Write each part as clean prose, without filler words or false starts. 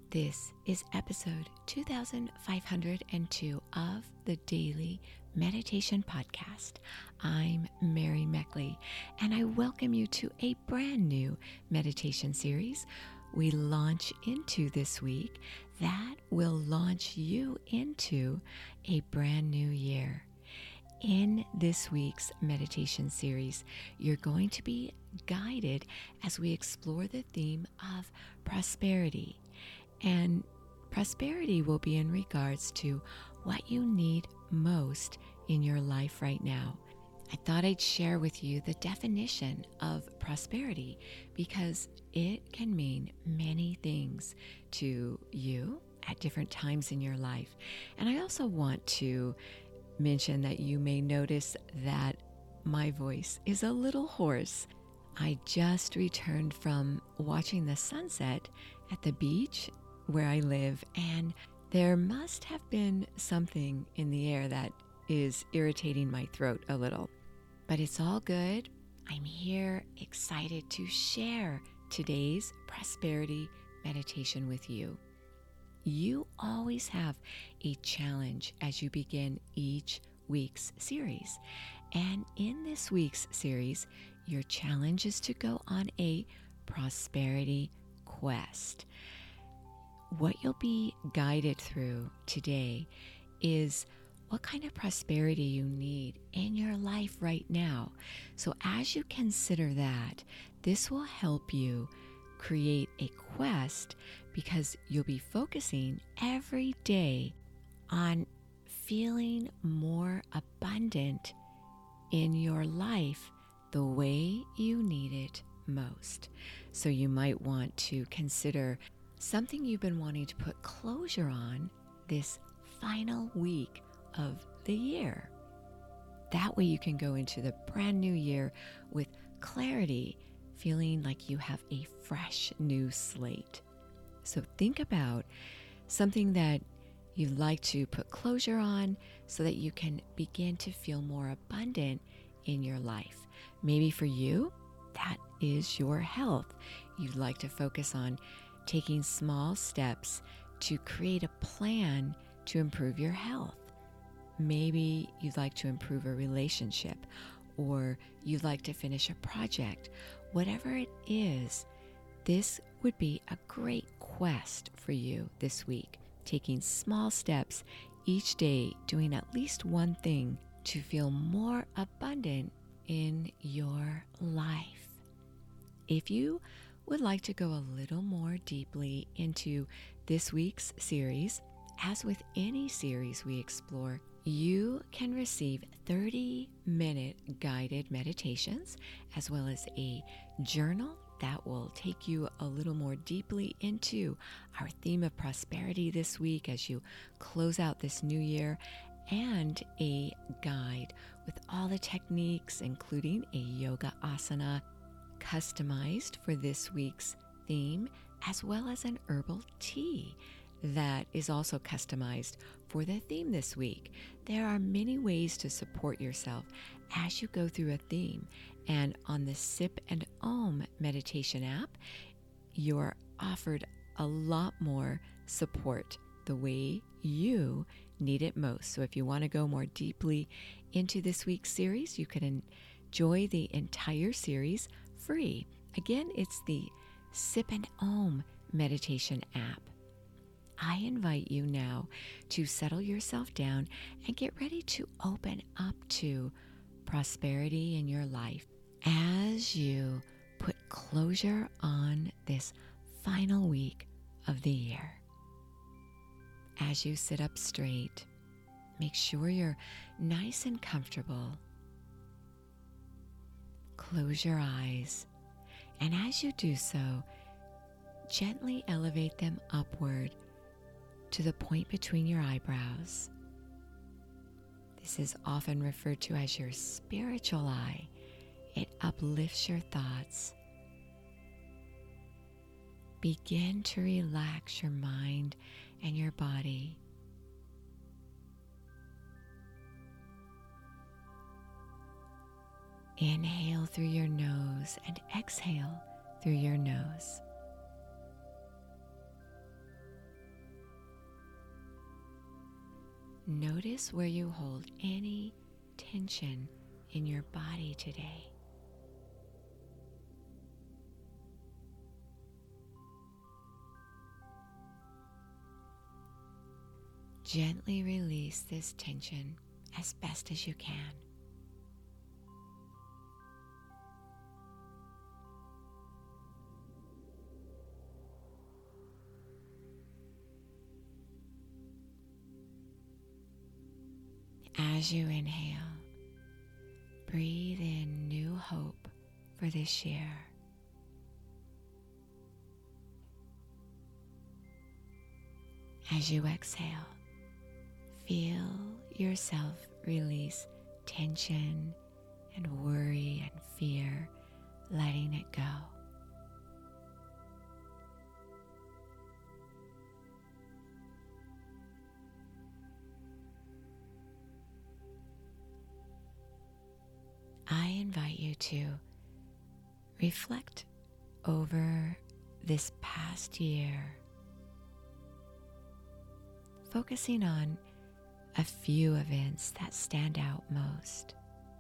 This is episode 2502 of the Daily Meditation Podcast. I'm Mary Meckley, and I welcome you to a brand new meditation series we launch into this week that will launch you into a brand new year. In this week's meditation series, you're going to be guided as we explore the theme of prosperity. And prosperity will be in regards to what you need most in your life right now. I thought I'd share with you the definition of prosperity because it can mean many things to you at different times in your life. And I also want to mention that you may notice that my voice is a little hoarse. I just returned from watching the sunset at the beach where I live, and there must have been something in the air that is irritating my throat a little. But it's all good. I'm here excited to share today's prosperity meditation with you. You always have a challenge as you begin each week's series. And in this week's series, your challenge is to go on a prosperity quest. What you'll be guided through today is what kind of prosperity you need in your life right now. So as you consider that, this will help you create a quest because you'll be focusing every day on feeling more abundant in your life the way you need it most. So you might want to consider something you've been wanting to put closure on this final week of the year. That way you can go into the brand new year with clarity, feeling like you have a fresh new slate. So think about something that you'd like to put closure on so that you can begin to feel more abundant in your life. Maybe for you, that is your health. You'd like to focus on taking small steps to create a plan to improve your health. Maybe you'd like to improve a relationship, or you'd like to finish a project. Whatever it is, this would be a great quest for you this week, taking small steps each day, doing at least one thing to feel more abundant in your life. If you would like to go a little more deeply into this week's series, as with any series we explore, you can receive 30-minute guided meditations as well as a journal that will take you a little more deeply into our theme of prosperity this week as you close out this new year, and a guide with all the techniques, including a yoga asana customized for this week's theme, as well as an herbal tea that is also customized for the theme this week. There are many ways to support yourself as you go through a theme, and on the Sip and Om meditation app, you're offered a lot more support the way you need it most. So if you want to go more deeply into this week's series, you can enjoy the entire series free. Again, it's the Sip and Om meditation app. I invite you now to settle yourself down and get ready to open up to prosperity in your life as you put closure on this final week of the year. As you sit up straight, make sure you're nice and comfortable. Close your eyes, and as you do so, gently elevate them upward to the point between your eyebrows. This is often referred to as your spiritual eye. It uplifts your thoughts. Begin to relax your mind and your body. Inhale through your nose and exhale through your nose. Notice where you hold any tension in your body today. Gently release this tension as best as you can. As you inhale, breathe in new hope for this year. As you exhale, feel yourself release tension and worry and fear, letting it go. I invite you to reflect over this past year, focusing on a few events that stand out most.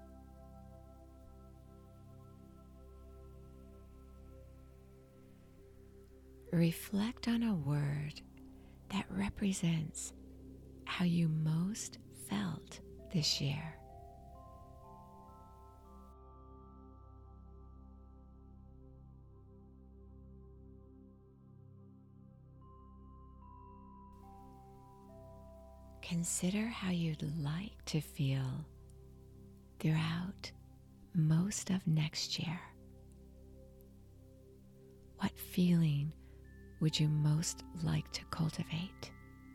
Reflect on a word that represents how you most felt this year. Consider how you'd like to feel throughout most of next year. What feeling would you most like to cultivate?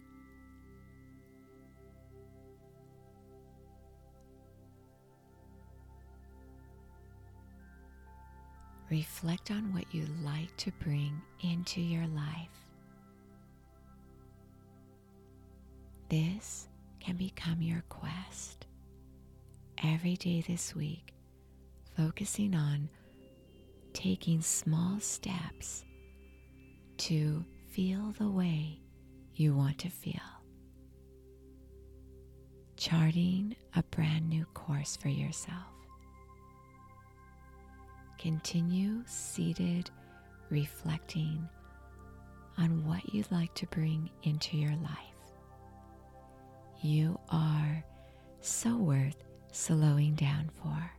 Reflect on what you like to bring into your life. This can become your quest. Every day this week, focusing on taking small steps to feel the way you want to feel. Charting a brand new course for yourself. Continue seated, reflecting on what you'd like to bring into your life. You are so worth slowing down for.